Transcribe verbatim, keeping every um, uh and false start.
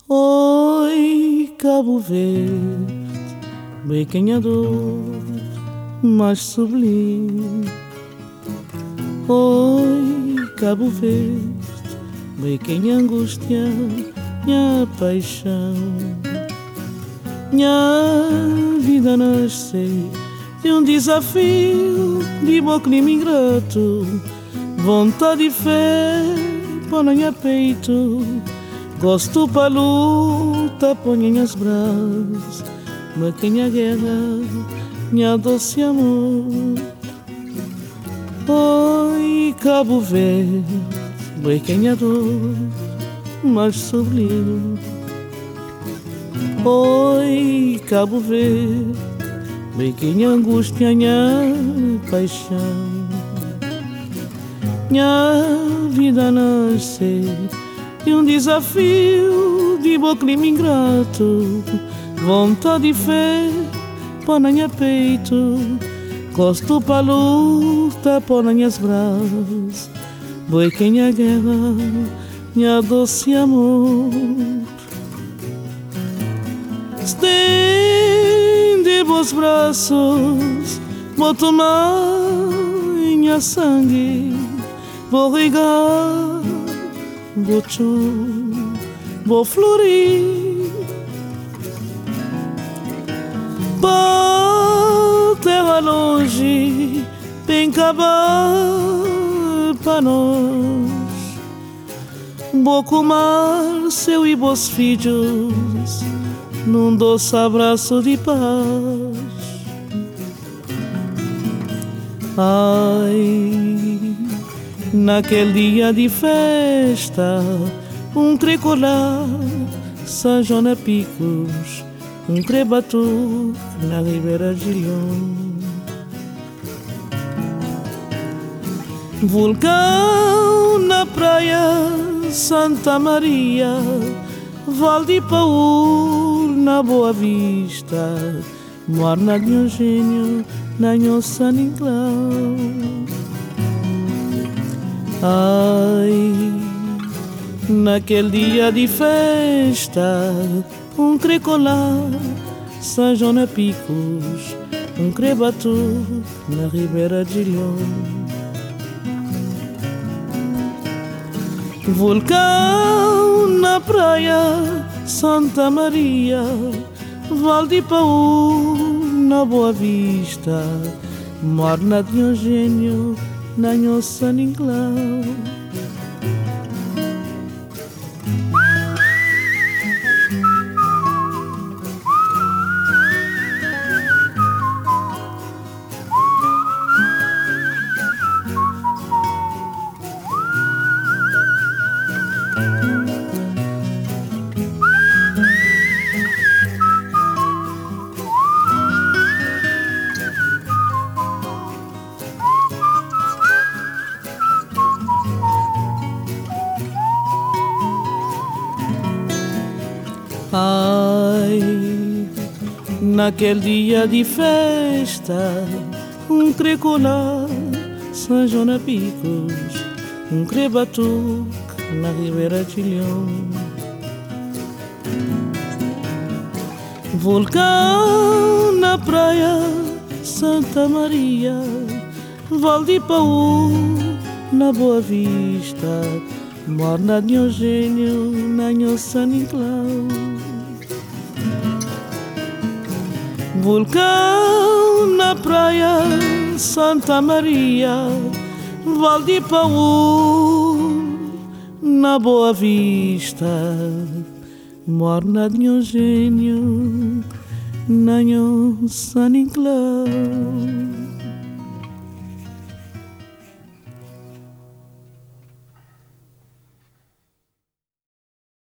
Oi, Cabo Verde, bem canhador, mais sublime. Oi, Cabo Verde, bem quem angústia, minha paixão. Minha vida nasceu de um desafio, de bom clima ingrato, vontade e fé, põe no meu peito. Gosto pra luta, põe em as brasas, mas quem a guerra, minha doce amor. Oi, Cabo Verde, bem quem a dor, mais sublime. Oi, Cabo Verde, bem quem angústia, minha paixão. Minha vida nasceu de um desafio, de bom clima ingrato, vontade e fé, põe no meu peito. Gosto pra luta, põe nas minhas brasas, boi quem a guerra, minha doce amor. Estende vos braços, vou tomar minha sangue, vou regar, vou chum, vou florir. Pra terra longe, bem acabar pra nós. Vou comar seu e vos filhos num doce abraço de paz. Ai, naquele dia de festa, um tricolar, São João na Picos, um crebatu na Ribeira de Leão. Vulcão na praia Santa Maria, Val de Paúl na Boa Vista, Morna de Eugênio na Nhoça Ninclau. Ai, naquele dia de festa, um tricolar, São João na Picos, um crebatu na Ribeira de Leão. Vulcão na praia Santa Maria, Val de Paúl na Boa Vista, Morna de Eugênio na Nhoça Ninclau. Ai, naquele dia de festa, um tricolar, São João na Picos, um crebatuque na Ribeira de Leão. Vulcão na praia Santa Maria, Val de Paúl na Boa Vista, Morna de Eugênio na Nhoça Ninclau. Vulcão na praia Santa Maria, Val de Paúl na Boa Vista, Morna de Eugênio na Nhoça Ninclau.